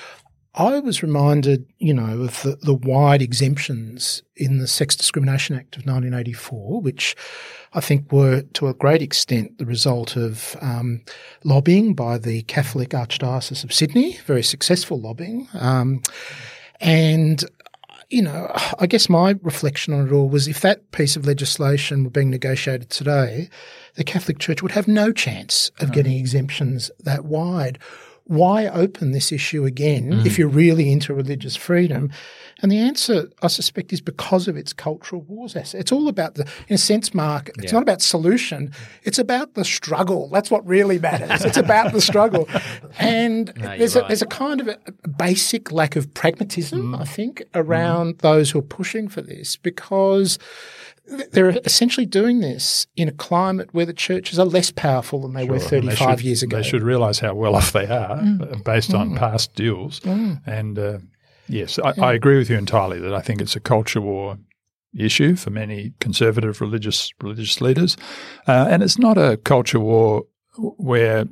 I was reminded, you know, of the, the wide exemptions in the Sex Discrimination Act of nineteen eighty-four, which I think were to a great extent the result of um, lobbying by the Catholic Archdiocese of Sydney, very successful lobbying. Um, and you know, I guess my reflection on it all was if that piece of legislation were being negotiated today, the Catholic Church would have no chance of mm. getting exemptions that wide. Why open this issue again mm. if you're really into religious freedom? And the answer, I suspect, is because of its cultural wars. It's all about the, in a sense, Mark, it's yeah. not about solution. It's about the struggle. That's what really matters. It's about the struggle. And no, there's, right. a, there's a kind of a basic lack of pragmatism, mm. I think, around mm. those who are pushing for this, because they're essentially doing this in a climate where the churches are less powerful than they sure. were thirty-five they should, years ago. They should realise how well off they are mm. based mm. on past deals. Mm. And uh, yes, I, yeah. I agree with you entirely that I think it's a culture war issue for many conservative religious religious leaders. Uh, and it's not a culture war where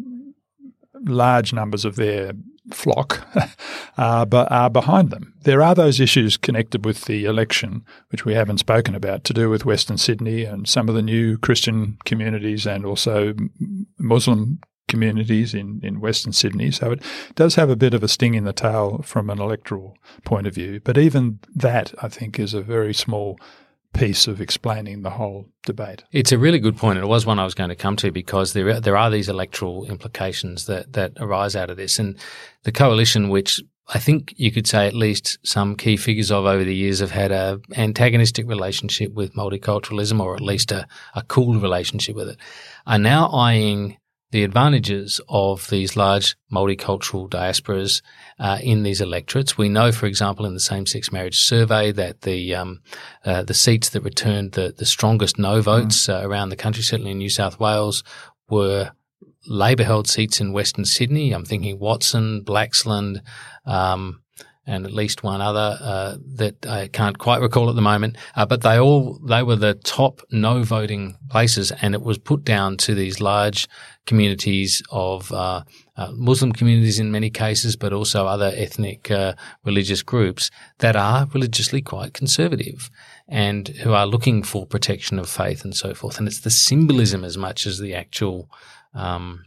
large numbers of their flock uh, but are behind them. There are those issues connected with the election, which we haven't spoken about, to do with Western Sydney and some of the new Christian communities and also Muslim communities in, in Western Sydney. So it does have a bit of a sting in the tail from an electoral point of view. But even that, I think, is a very small piece of explaining the whole debate. It's a really good point, and it was one I was going to come to, because there are, there are these electoral implications that, that arise out of this. And the coalition, which I think you could say at least some key figures of over the years have had a antagonistic relationship with multiculturalism, or at least a, a cool relationship with it, are now eyeing the advantages of these large multicultural diasporas uh, in these electorates. We know, for example, in the same-sex marriage survey that the um, uh, the seats that returned the, the strongest no votes mm. uh, around the country, certainly in New South Wales, were Labor-held seats in Western Sydney. I'm thinking Watson, Blaxland, um, and at least one other uh, that I can't quite recall at the moment. Uh, but they all they were the top no voting places, and it was put down to these large communities of uh, uh, Muslim communities in many cases, but also other ethnic uh, religious groups that are religiously quite conservative and who are looking for protection of faith and so forth. And it's the symbolism as much as the actual um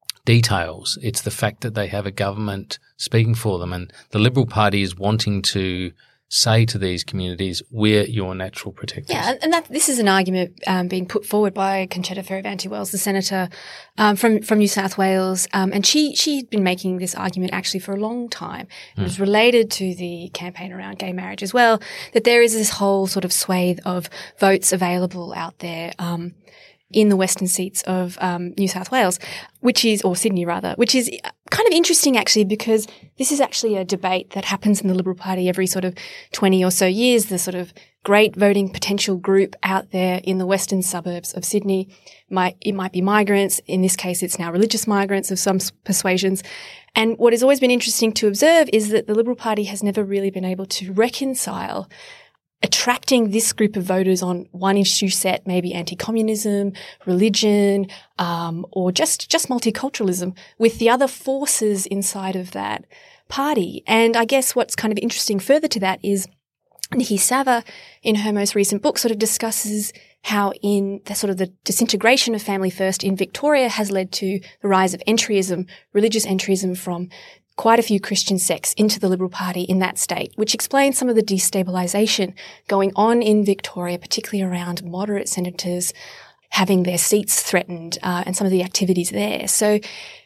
details. It's the fact that they have a government speaking for them, and the Liberal Party is wanting to say to these communities, we're your natural protectors. Yeah, and that this is an argument um, being put forward by Concetta Fierravanti-Wells, the senator um, from from New South Wales, um, and she she had been making this argument actually for a long time. It mm. was related to the campaign around gay marriage as well, that there is this whole sort of swathe of votes available out there um, in the western seats of um, New South Wales, which is, or Sydney rather, which is kind of interesting actually, because this is actually a debate that happens in the Liberal Party every sort of twenty or so years. The sort of great voting potential group out there in the western suburbs of Sydney, might it might be migrants. In this case, it's now religious migrants of some persuasions. And what has always been interesting to observe is that the Liberal Party has never really been able to reconcile attracting this group of voters on one issue set, maybe anti-communism, religion, um, or just, just multiculturalism, with the other forces inside of that party. And I guess what's kind of interesting further to that is Nikki Sava, in her most recent book, sort of discusses how in the sort of the disintegration of Family First in Victoria has led to the rise of entryism, religious entryism from quite a few Christian sects into the Liberal Party in that state, which explains some of the destabilisation going on in Victoria, particularly around moderate senators having their seats threatened uh, and some of the activities there. So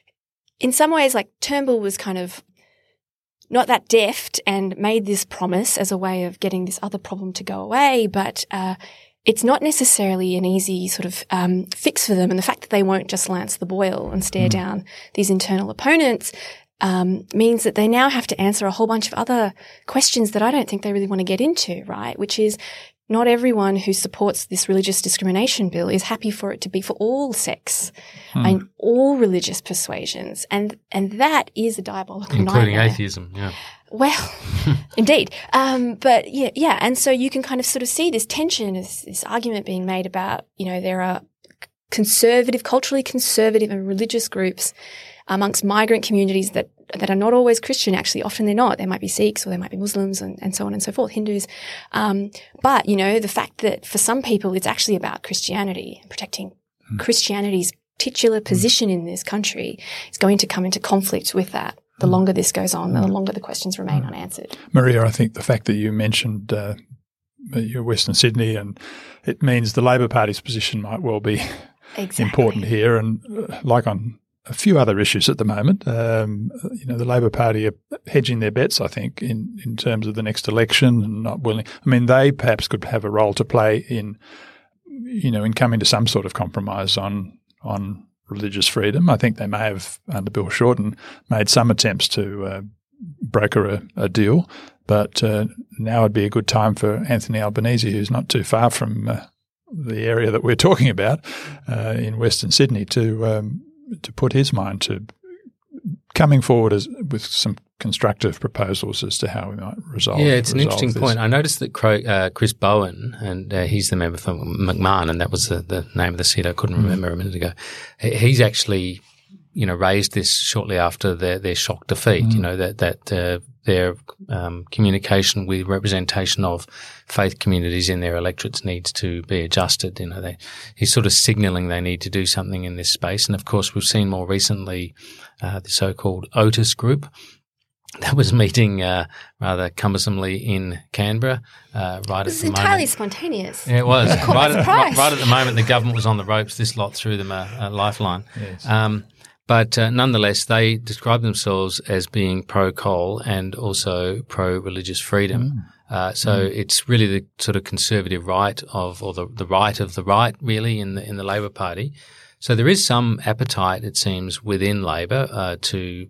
in some ways, like, Turnbull was kind of not that deft and made this promise as a way of getting this other problem to go away, but uh, it's not necessarily an easy sort of um, fix for them. And the fact that they won't just lance the boil and stare mm. down these internal opponents Um, means that they now have to answer a whole bunch of other questions that I don't think they really want to get into, right? Which is, not everyone who supports this religious discrimination bill is happy for it to be for all sects hmm. and all religious persuasions. And, and that is a diabolical Including nightmare. atheism, yeah. Well, indeed. Um, but yeah, yeah. And so you can kind of sort of see this tension, this, this argument being made about, you know, there are conservative, culturally conservative and religious groups amongst migrant communities that that are not always Christian, actually. Often they're not. They might be Sikhs or they might be Muslims and, and so on and so forth, Hindus. Um, but, you know, the fact that for some people it's actually about Christianity, protecting mm. Christianity's titular position mm. in this country is going to come into conflict with that. the longer this goes on, the longer the questions remain unanswered. Maria, I think the fact that you mentioned uh, your Western Sydney, and it means the Labor Party's position might well be exactly. important here. And uh, like on a few other issues at the moment, um, you know, the Labor Party are hedging their bets, I think, in, in terms of the next election and not willing. I mean, they perhaps could have a role to play in, you know, in coming to some sort of compromise on on religious freedom. I think they may have, under Bill Shorten, made some attempts to uh, broker a, a deal, but uh, now would be a good time for Anthony Albanese, who's not too far from uh, the area that we're talking about uh, in Western Sydney, to um, to put his mind to coming forward as, with some constructive proposals as to how we might resolve. Yeah, it's an interesting this. point. I noticed that uh, Chris Bowen, and uh, he's the member for McMahon, and that was the, the name of the seat I couldn't mm. remember a minute ago. He's actually, you know, raised this shortly after their, their shock defeat. Mm. You know that that uh, their um, communication with representation of faith communities in their electorates needs to be adjusted. You know, they, he's sort of signalling they need to do something in this space. And of course, we've seen more recently uh, the so-called Otis group that was meeting uh, rather cumbersomely in Canberra uh, right this at the moment. It's entirely spontaneous. Yeah, it was. right, at, right, right at the moment, the government was on the ropes. This lot threw them a, a lifeline. Yes. Um, but uh, nonetheless, they describe themselves as being pro-coal and also pro-religious freedom. Mm. Uh, so mm. it's really the sort of conservative right of, or the, the right of the right, really, in the in the Labor Party. So there is some appetite, it seems, within Labor uh, to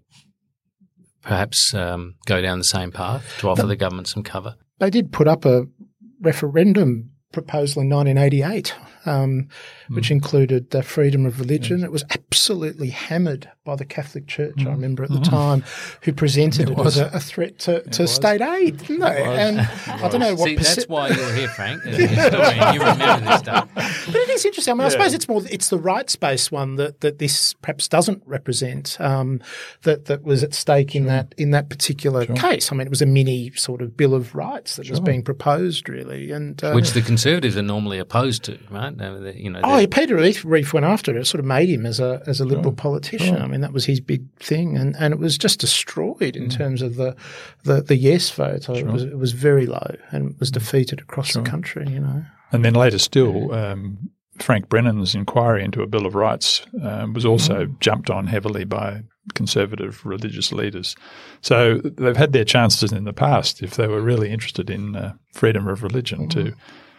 perhaps um, go down the same path to offer the government some cover. They did put up a referendum proposal in nineteen eighty-eight, um, mm. which included the freedom of religion. Yes. It was absolutely hammered by the Catholic Church, mm. I remember at the mm. time, who presented it, it as a, a threat to, to state aid, didn't they? And I don't know what See, perce- that's why you're here, Frank. As a historian, you remember this stuff. But it is interesting. I mean, yeah. I suppose it's more it's the rights-based one that, that this perhaps doesn't represent, um, that that was at stake in sure. that in that particular sure. case. I mean, it was a mini sort of Bill of Rights that sure. was being proposed, really, and uh, which the Conservatives are normally opposed to, right? You know, oh, yeah, Peter Reith, Reith went after it. It sort of made him as a as a Liberal sure. politician. Sure. I mean, that was his big thing, and, and it was just destroyed in mm. terms of the, the, the yes vote. Sure. It was it was very low and was defeated across sure. the country. You know, and then later still, um, Frank Brennan's inquiry into a Bill of Rights um, was also mm. jumped on heavily by conservative religious leaders. So they've had their chances in the past if they were really interested in uh, freedom of religion mm. to.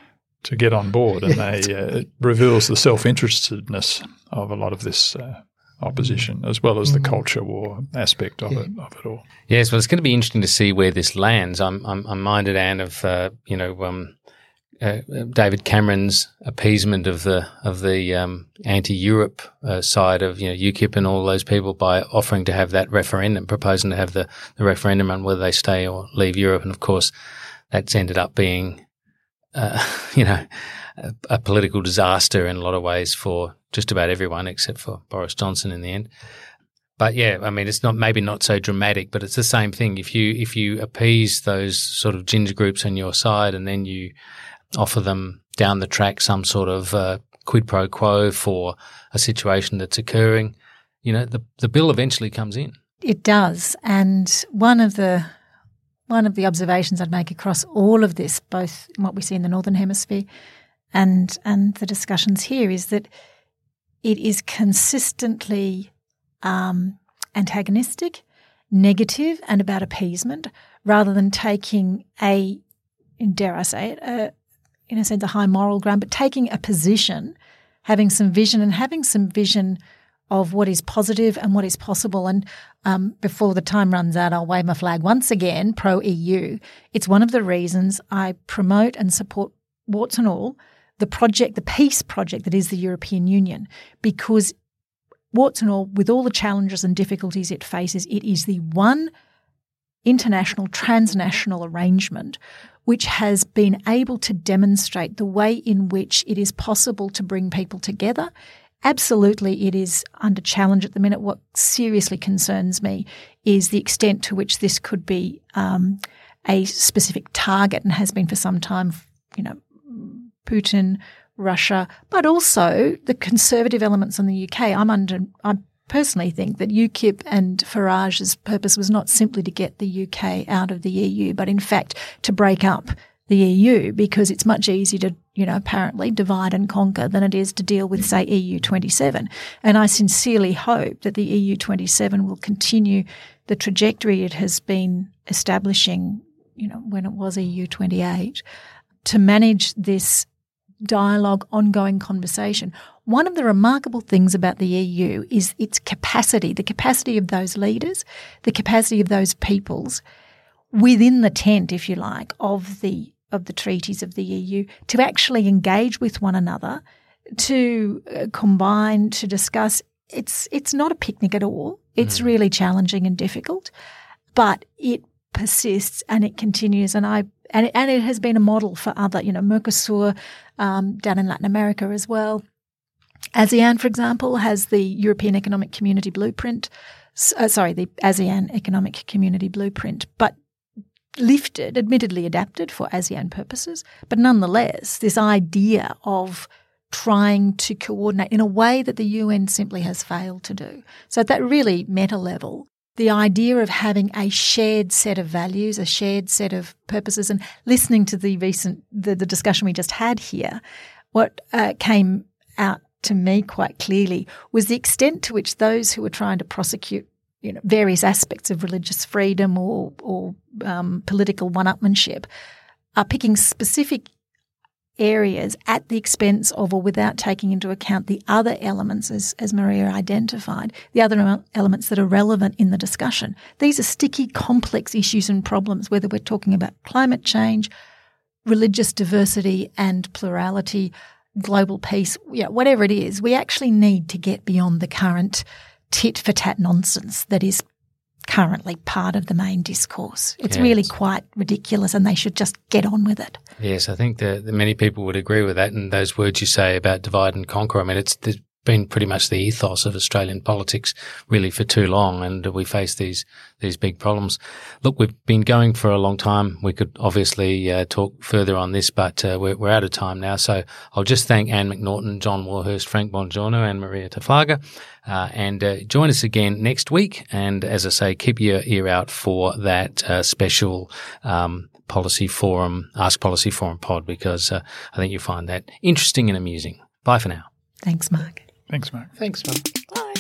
to get on board, and they, uh, it reveals the self-interestedness of a lot of this uh, opposition, as well as the culture war aspect of it of it all. Yes, well, it's going to be interesting to see where this lands. I'm I'm, I'm minded, Anne, of uh, you know um, uh, David Cameron's appeasement of the of the um, anti-Europe uh, side of you know UKIP and all those people by offering to have that referendum, proposing to have the, the referendum on whether they stay or leave Europe, and of course that's ended up being Uh, you know, a, a political disaster in a lot of ways for just about everyone except for Boris Johnson in the end. But yeah, I mean, it's not maybe not so dramatic, but it's the same thing. If you if you appease those sort of ginger groups on your side, and then you offer them down the track some sort of uh, quid pro quo for a situation that's occurring, you know, the the bill eventually comes in. It does, and one of the One of the observations I'd make across all of this, both in what we see in the Northern Hemisphere and and the discussions here, is that it is consistently um, antagonistic, negative, and about appeasement, rather than taking a, dare I say it, a, in a sense, a high moral ground, but taking a position, having some vision, and having some vision of what is positive and what is possible. And um, before the time runs out, I'll wave my flag once again, pro-E U. It's one of the reasons I promote and support, warts and all, the project, the peace project that is the European Union, because warts and all, with all the challenges and difficulties it faces, it is the one international, transnational arrangement which has been able to demonstrate the way in which it is possible to bring people together. Absolutely, it is under challenge at the minute. What seriously concerns me is the extent to which this could be um, a specific target, and has been for some time, you know, Putin, Russia, but also the conservative elements in the U K. I'm under, I personally think that UKIP and Farage's purpose was not simply to get the U K out of the E U, but in fact to break up the E U, because it's much easier to, you know, apparently divide and conquer than it is to deal with, say, E U twenty-seven. And I sincerely hope that the E U twenty-seven will continue the trajectory it has been establishing, you know, when it was E U twenty-eight, to manage this dialogue, ongoing conversation. One of the remarkable things about the E U is its capacity, the capacity of those leaders, the capacity of those peoples within the tent, if you like, of the of the treaties of the E U to actually engage with one another, to uh, combine, to discuss. It's it's not a picnic at all. It's mm. really challenging and difficult, but it persists and it continues. And I and it, and it has been a model for other, you know, Mercosur um, down in Latin America as well. ASEAN, for example, has the European Economic Community Blueprint. Uh, sorry, the ASEAN Economic Community Blueprint, but lifted, admittedly adapted for ASEAN purposes, but nonetheless, this idea of trying to coordinate in a way that the U N simply has failed to do. So at that really meta level, the idea of having a shared set of values, a shared set of purposes, and listening to the recent the, the discussion we just had here, what uh, came out to me quite clearly was the extent to which those who were trying to prosecute, you know, various aspects of religious freedom or, or um, political one-upmanship are picking specific areas at the expense of or without taking into account the other elements, as, as Maria identified, the other elements that are relevant in the discussion. These are sticky, complex issues and problems, whether we're talking about climate change, religious diversity and plurality, global peace, you know, whatever it is. We actually need to get beyond the current tit-for-tat nonsense that is currently part of the main discourse. It's yeah, really it's, quite ridiculous, and they should just get on with it. Yes, I think that many people would agree with that, and those words you say about divide and conquer, I mean, it's been pretty much the ethos of Australian politics really for too long, and we face these these big problems. Look, we've been going for a long time. We could obviously uh, talk further on this, but uh, we're, we're out of time now. So I'll just thank Anne McNaughton, John Warhurst, Frank Bongiorno and Maria Taflaga. Uh, and uh, join us again next week. And as I say, keep your ear out for that uh, special um, Policy Forum, Ask Policy Forum pod, because uh, I think you'll find that interesting and amusing. Bye for now. Thanks, Mark. Thanks, Mark. Thanks, Mark. Bye.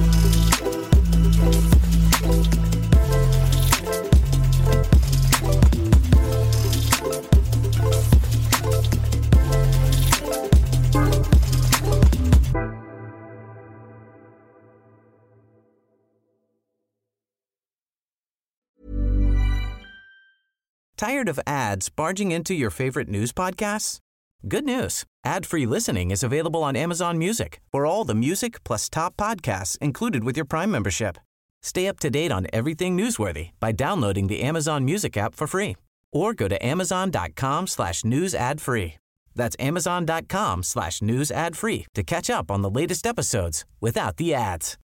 Tired of ads barging into your favorite news podcasts? Good news. Ad-free listening is available on Amazon Music for all the music plus top podcasts included with your Prime membership. Stay up to date on everything newsworthy by downloading the Amazon Music app for free or go to amazon.com slash news ad free. That's amazon.com slash news ad free to catch up on the latest episodes without the ads.